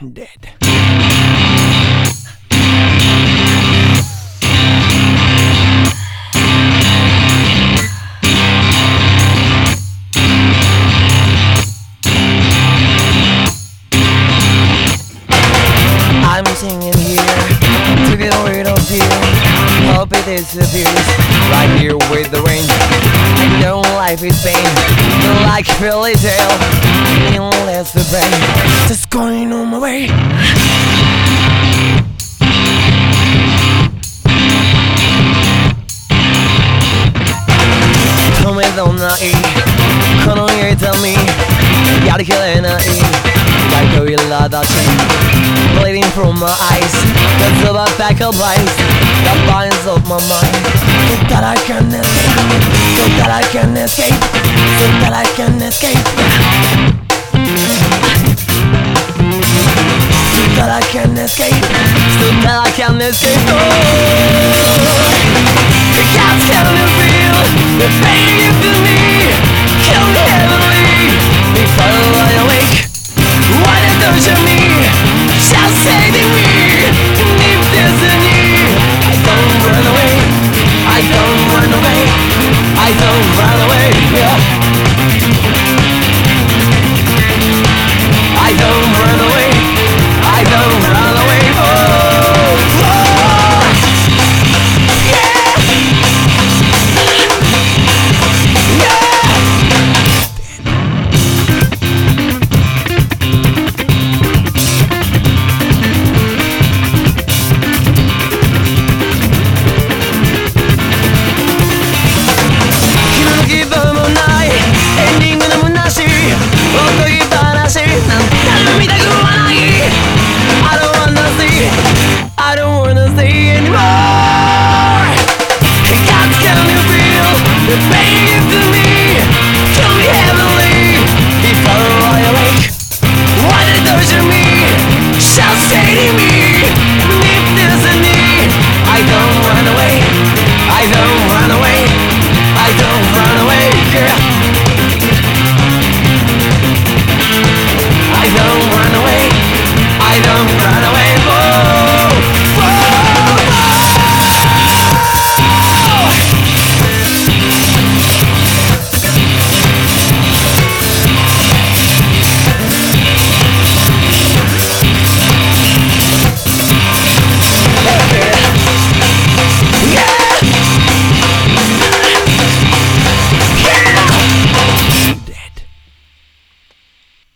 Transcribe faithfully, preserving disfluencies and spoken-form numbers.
dead. I'm singing here to get rid of fear. Hope it disappears right here with the rain. I know life is pain, like a fairy tale. Endless the brain, just going on my way.止めどないこの家痛みやりきれない Like a gorilla bleeding from my eyes. That's the back of lies, the binds of my mind. So that I can escape, so that I can escape, so that I can escape. So that I can escape, so that I can escape. Oh, the cats can feel the pain to me. Kill me heavily before I awake. Why don't you me? Shall saving me deep destiny. I don't run away, I don't run away, I don't run away, yeah. I don't run away, I don't run away, oh, oh. Yeah, yeah. I don't wanna stay anymore. God, can you feel the pain to me? Kill me heavily before I awake. Why did you me? Shall say to me?